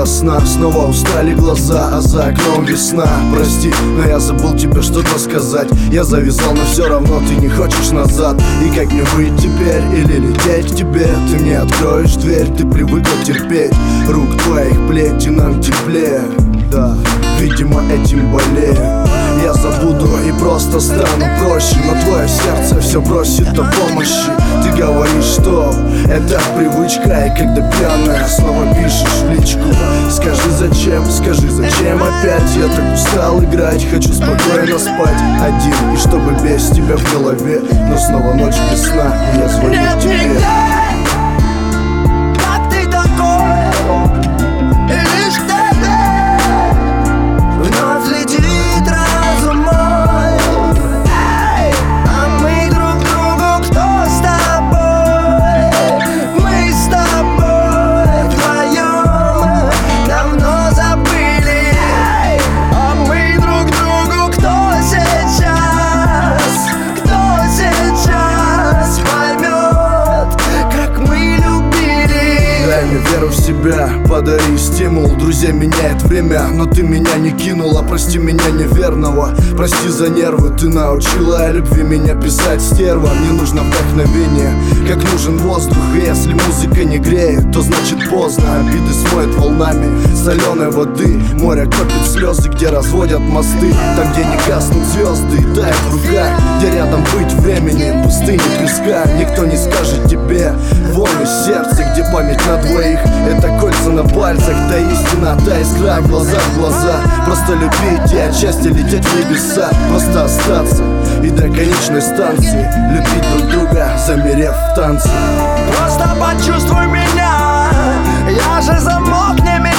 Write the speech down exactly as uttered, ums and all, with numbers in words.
до сна. Снова устали глаза, а за окном весна. Прости, но я забыл тебе что-то сказать. Я завязал, но все равно ты не хочешь назад. И как мне быть теперь, или лететь к тебе? Ты мне откроешь дверь, ты привыкла терпеть. Рук твоих плети нам теплее. Да, видимо этим болею. Я забуду и просто стану проще, но твое сердце все просит о помощи. Ты говоришь, что это привычка, и когда пьяная снова пишешь в личку. Скажи зачем, скажи зачем опять? Я так устал играть, хочу спокойно спать один, и чтобы без тебя в голове. Но снова ночь без сна, и я звоню тебе. Веру в себя, подари стимул. Друзей меняет время, но ты меня не кинула. Прости меня неверного, прости за нервы. Ты научила о любви меня писать, стерва. Мне нужно вдохновение, как нужен воздух. И если музыка не греет, то значит поздно. Обиды смоет волнами соленой воды. Море копит слезы, где разводят мосты. Там, где не гаснут звезды и тает в руках, где рядом быть времени, пустыни, песка. Никто не скажет тебе вон из сердца, где память на двоих. Это кольца на пальцах, та истина, та искра, глаза в глаза. Просто любить и от счастья лететь в небеса. Просто остаться и до конечной станции любить друг друга, замерев в танце. Просто почувствуй меня, я же замок не меня.